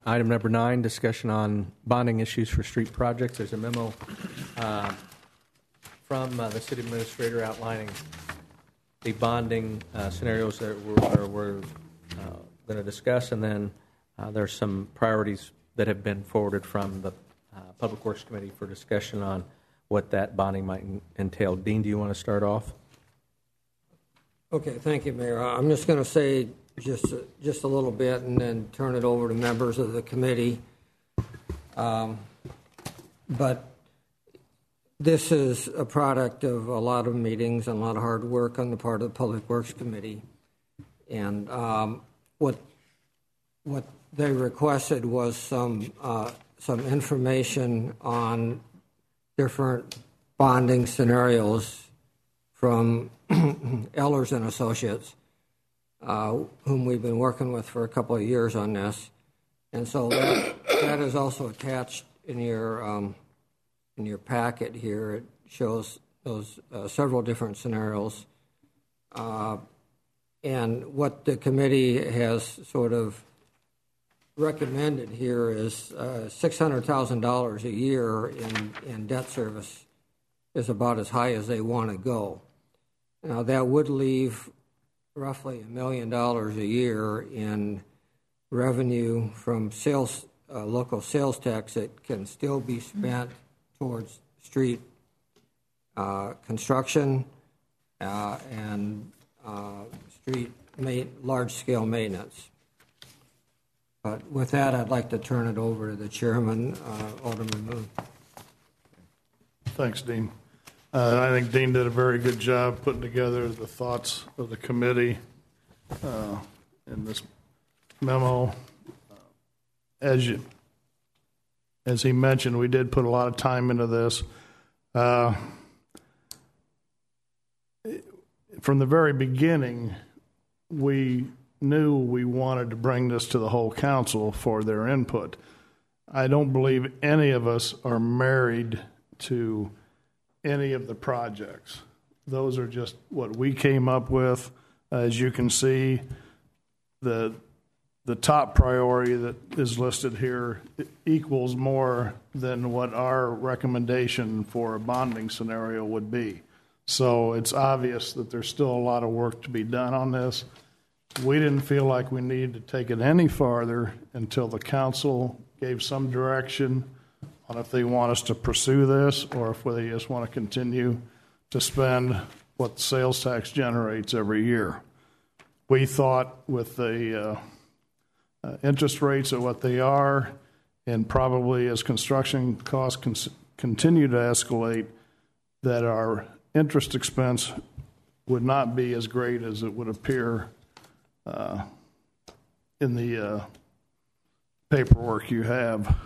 Item number 9, discussion on bonding issues for street projects. There's a memo from the city administrator outlining the bonding scenarios that we're going to discuss, and then there's some priorities that have been forwarded from the Public Works Committee for discussion on what that bonding might entail. Dean, do you want to start off? Okay, thank you, Mayor. I'm just going to say just a little bit and then turn it over to members of the committee. But this is a product of a lot of meetings and a lot of hard work on the part of the Public Works Committee. And what they requested was some information on different bonding scenarios from Ehlers and Associates, whom we've been working with for a couple of years on this. And so that is also attached in your packet here. It shows those several different scenarios. And what the committee has sort of recommended here is $600,000 a year in debt service is about as high as they want to go. Now, that would leave roughly $1 million a year in revenue from sales, local sales tax that can still be spent towards street construction and street large-scale maintenance. But with that, I'd like to turn it over to the chairman, Alderman Moon. Thanks, Dean. I think Dean did a very good job putting together the thoughts of the committee in this memo. As he mentioned, we did put a lot of time into this. From the very beginning, we knew we wanted to bring this to the whole council for their input. I don't believe any of us are married to any of the projects. Those are just what we came up with. As you can see, the top priority that is listed here equals more than what our recommendation for a bonding scenario would be. So it's obvious that there's still a lot of work to be done on this. We didn't feel like we needed to take it any farther until the council gave some direction on if they want us to pursue this or if they just want to continue to spend what sales tax generates every year. We thought with the interest rates at what they are, and probably as construction costs continue to escalate, that our interest expense would not be as great as it would appear in the paperwork you have.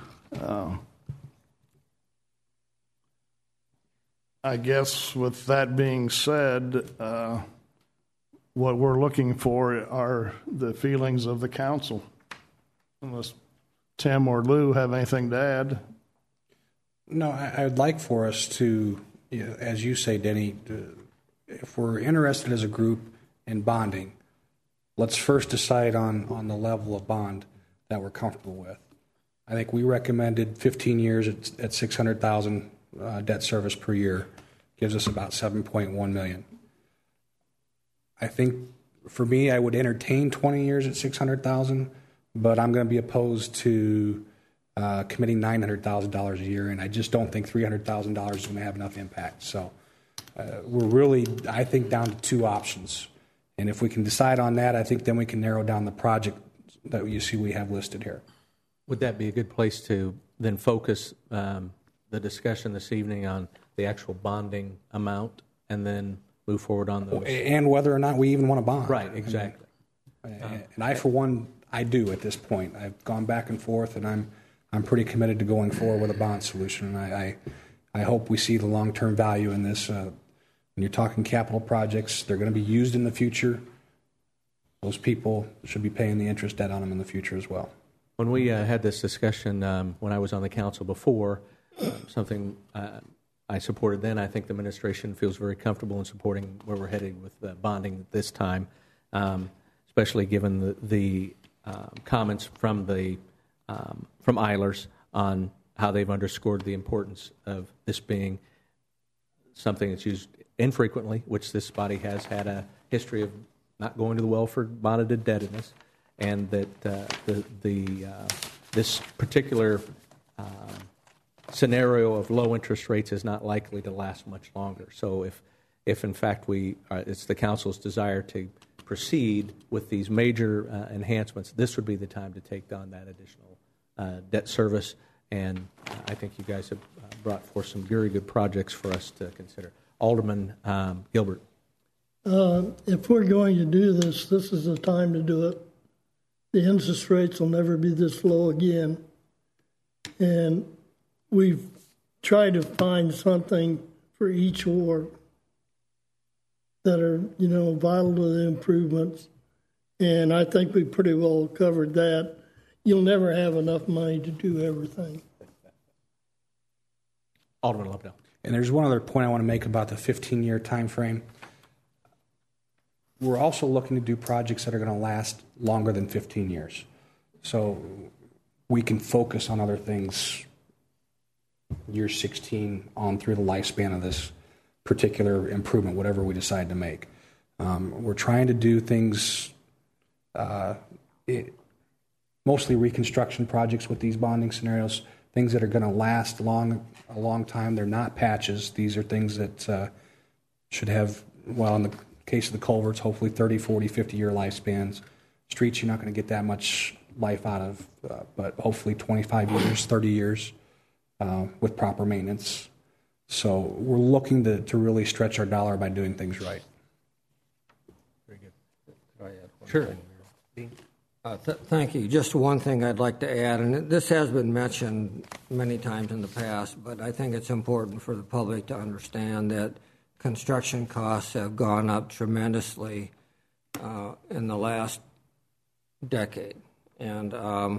I guess with that being said, what we're looking for are the feelings of the council. Unless Tim or Lou have anything to add. No, I'd like for us to, as you say, Denny, if we're interested as a group in bonding, let's first decide on the level of bond that we're comfortable with. I think we recommended 15 years at $600,000 debt service per year, gives us about $7.1 million. I think for me, I would entertain 20 years at $600,000, but I'm going to be opposed to committing $900,000 a year, and I just don't think $300,000 is going to have enough impact. So we're really, I think, down to two options. And if we can decide on that, I think then we can narrow down the project that you see we have listed here. Would that be a good place to then focus the discussion this evening on the actual bonding amount and then move forward on those? And whether or not we even want to bond. Right, exactly. And I, for one, I do at this point. I've gone back and forth, and I'm pretty committed to going forward with a bond solution. And I hope we see the long-term value in this. When you're talking capital projects, they're going to be used in the future. Those people should be paying the interest debt on them in the future as well. When we had this discussion when I was on the council before, something I supported then, I think the administration feels very comfortable in supporting where we're headed with bonding this time, especially given the comments from the from Eilers on how they've underscored the importance of this being something that's used infrequently, which this body has had a history of not going to the well for bonded indebtedness, and that this particular scenario of low interest rates is not likely to last much longer. So if in fact it's the council's desire to proceed with these major enhancements, this would be the time to take on that additional debt service. And I think you guys have brought forth some very good projects for us to consider. Alderman Gilbert. If we're going to do this, this is the time to do it. The interest rates will never be this low again. And we've tried to find something for each ward that are, vital to the improvements. And I think we pretty well covered that. You'll never have enough money to do everything. Alderman Lubnell. And there's one other point I want to make about the 15-year time frame. We're also looking to do projects that are going to last longer than 15 years. So we can focus on other things year 16 on through the lifespan of this particular improvement, whatever we decide to make. We're trying to do things, mostly reconstruction projects with these bonding scenarios, things that are going to last a long time. They're not patches. These are things that should have, well, in the case of the culverts, hopefully 30, 40, 50-year lifespans. Streets, you're not going to get that much life out of, but hopefully 25 years, 30 years with proper maintenance. So we're looking to really stretch our dollar by doing things right. Very good. Could I add one Sure. thing? Thank you. Just one thing I'd like to add, and this has been mentioned many times in the past, but I think it's important for the public to understand that construction costs have gone up tremendously in the last decade. And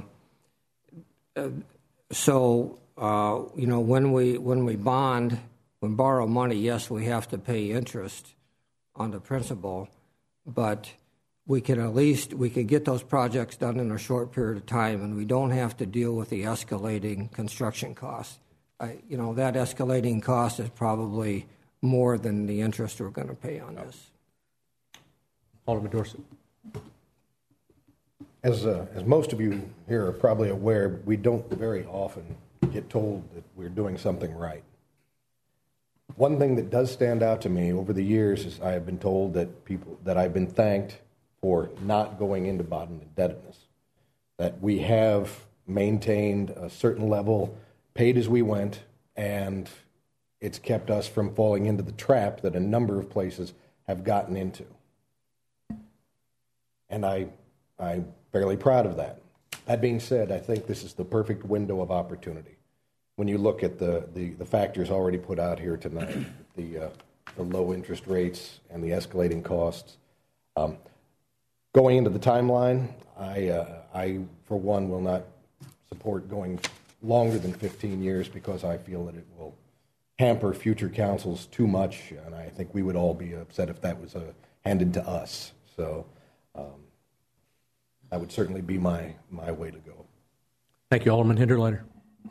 when we borrow money, yes, we have to pay interest on the principal, but we can get those projects done in a short period of time, and we don't have to deal with the escalating construction costs. That escalating cost is probably more than the interest we're going to pay on this. Alderman Dorsett. As most of you here are probably aware, we don't very often get told that we're doing something right. One thing that does stand out to me over the years is I have been told that I've been thanked for not going into bonded indebtedness, that we have maintained a certain level, paid as we went, and it's kept us from falling into the trap that a number of places have gotten into. And I'm fairly proud of that. That being said, I think this is the perfect window of opportunity. When you look at the factors already put out here tonight, the low interest rates and the escalating costs, going into the timeline, I for one will not support going longer than 15 years because I feel that it will hamper future councils too much, and I think we would all be upset if that was handed to us. So that would certainly be my way to go. Thank you, Alderman Hinderleiter.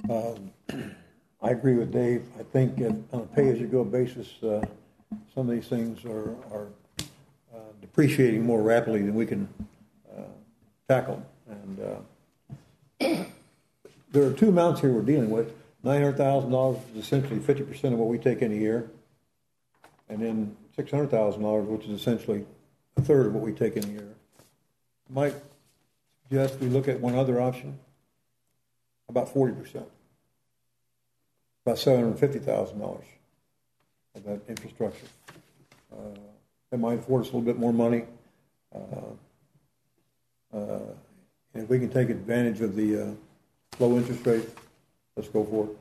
I agree with Dave. I think on a pay-as-you-go basis, some of these things are depreciating more rapidly than we can tackle. And there are two amounts here we're dealing with. $900,000 is essentially 50% of what we take in a year, and then $600,000, which is essentially a third of what we take in a year. Might suggest we look at one other option, about 40%, about $750,000 of that infrastructure. That might afford us a little bit more money. And if we can take advantage of the low interest rate, let's go for it.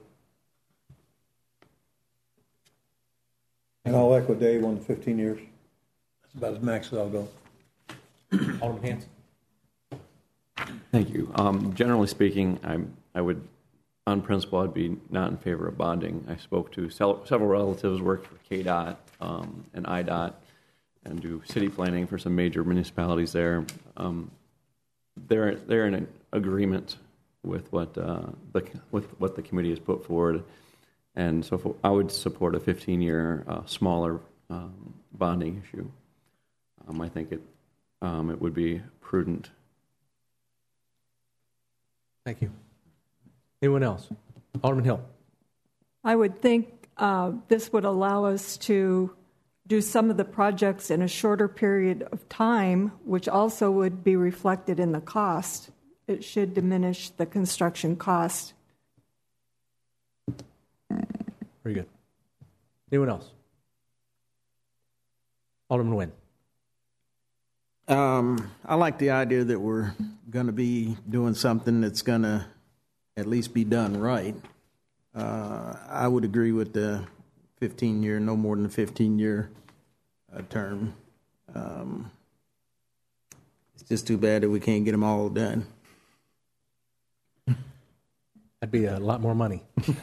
And I'll echo Dave on the 15 years. That's about as max as I'll go. Alderman Hanson. Thank you. Generally speaking, I would, on principle, I'd be not in favor of bonding. I spoke to several relatives, worked for KDOT and IDOT, and do city planning for some major municipalities there. They're in an agreement with what the committee has put forward, and so I would support a 15-year smaller bonding issue. I think it would be prudent. Thank you. Anyone else? Alderman Hill. I would think this would allow us to do some of the projects in a shorter period of time, which also would be reflected in the cost. It should diminish the construction cost. Very good. Anyone else? Alderman Nguyen. I like the idea that we're going to be doing something that's going to at least be done right. I would agree with the 15-year, no more than a 15-year term. It's just too bad that we can't get them all done. That'd be a lot more money.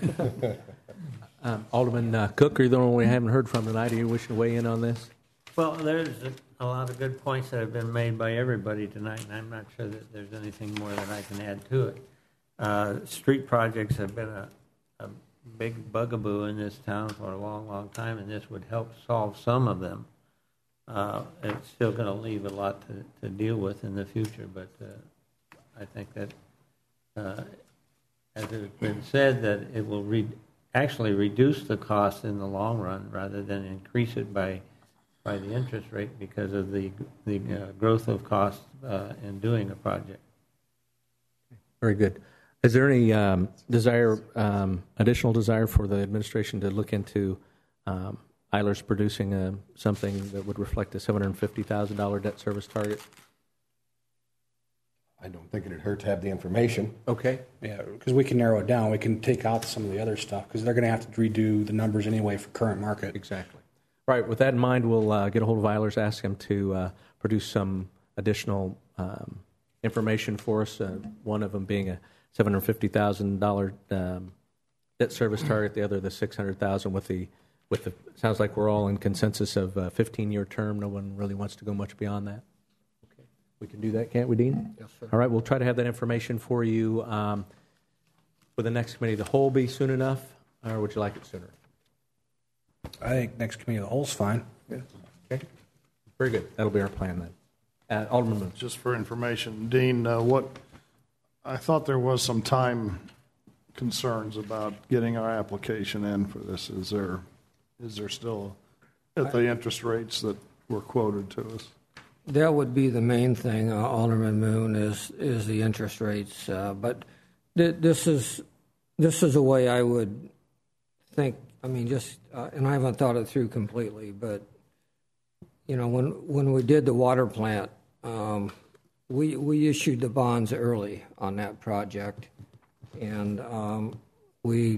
Alderman Cook, are you the only one we haven't heard from tonight? Are you wishing to weigh in on this? Well, there's a lot of good points that have been made by everybody tonight, and I'm not sure that there's anything more that I can add to it. Street projects have been a big bugaboo in this town for a long, long time, and this would help solve some of them. It's still going to leave a lot to deal with in the future, but I think that, as it has been said, that it will actually reduce the cost in the long run rather than increase it by the interest rate because of the growth of cost in doing a project. Very good. Is there any additional desire for the administration to look into Eilers producing something that would reflect a $750,000 debt service target? I don't think it'd hurt to have the information. Okay. Yeah, because we can narrow it down. We can take out some of the other stuff because they're going to have to redo the numbers anyway for current market. Exactly. Right. With that in mind, we'll get a hold of Eilers, ask him to produce some additional information for us. One of them being a $750,000 debt service target. The other, the $600,000 with the. Sounds like we're all in consensus of a 15-year term. No one really wants to go much beyond that. Okay, we can do that, can't we, Dean? Yes, sir. All right. We'll try to have that information for you. Will the next committee of the whole be soon enough, or would you like it sooner? I think next committee of the whole's fine. Yeah. Okay. Very good. That'll be our plan then. Alderman Moon. Just for information, Dean, what I thought there was some time concerns about getting our application in for this. Is there still at the interest rates that were quoted to us? That would be the main thing, Alderman Moon, is the interest rates. But this is a way I would think. I mean, and I haven't thought it through completely, but when we did the water plant, we issued the bonds early on that project, and we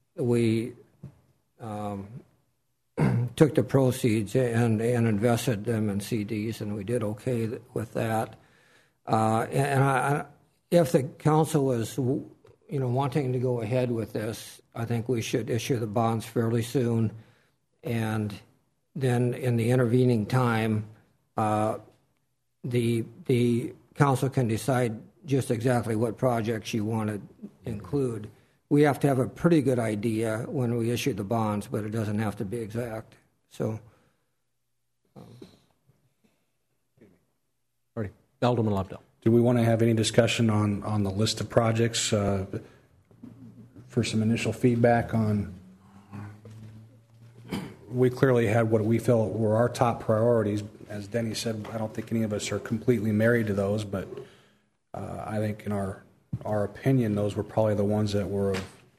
took the proceeds and invested them in CDs, and we did okay with that. If the council is wanting to go ahead with this, I think we should issue the bonds fairly soon, and then in the intervening time, the council can decide just exactly what projects you want to include. We have to have a pretty good idea when we issue the bonds, but it doesn't have to be exact. So, Alrighty, Alderman Lovedell. Do we want to have any discussion on the list of projects for some initial feedback on? We clearly had what we felt were our top priorities. As Denny said, I don't think any of us are completely married to those, but I think in our opinion, those were probably the ones that were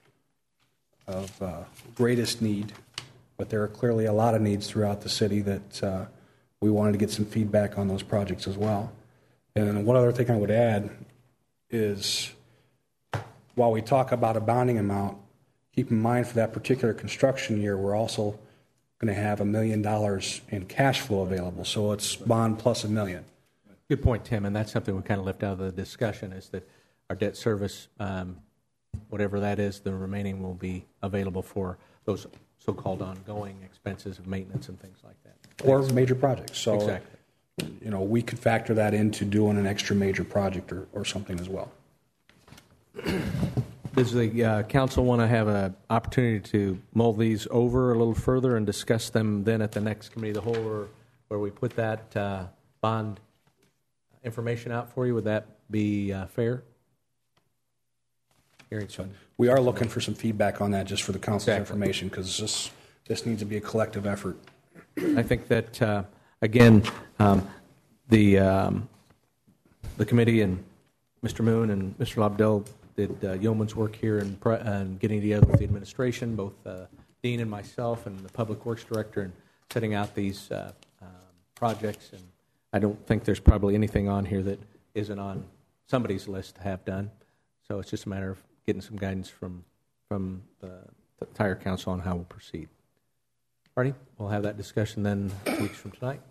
of greatest need. But there are clearly a lot of needs throughout the city that we wanted to get some feedback on those projects as well. And one other thing I would add is, while we talk about a bonding amount, keep in mind for that particular construction year, we're also going to have $1 million in cash flow available. So it's bond plus $1 million. Good point, Tim, and that's something we kind of left out of the discussion, is that our debt service, whatever that is, the remaining will be available for those so-called ongoing expenses of maintenance and things like that. Or major projects. So, exactly. We could factor that into doing an extra major project or something as well. Does the council want to have an opportunity to mull these over a little further and discuss them then at the next committee of the whole, or where we put that bond information out for you? Would that be fair? We are looking for some feedback on that, just for the council's Exactly. information, because this needs to be a collective effort. I think that, again, the committee and Mr. Moon and Mr. Lobdell did yeoman's work here in getting together with the administration, both Dean and myself and the Public Works Director, and setting out these projects. And I don't think there's probably anything on here that isn't on somebody's list to have done. So it's just a matter of getting some guidance from the entire council on how we'll proceed. Alrighty, we'll have that discussion then 2 weeks from tonight.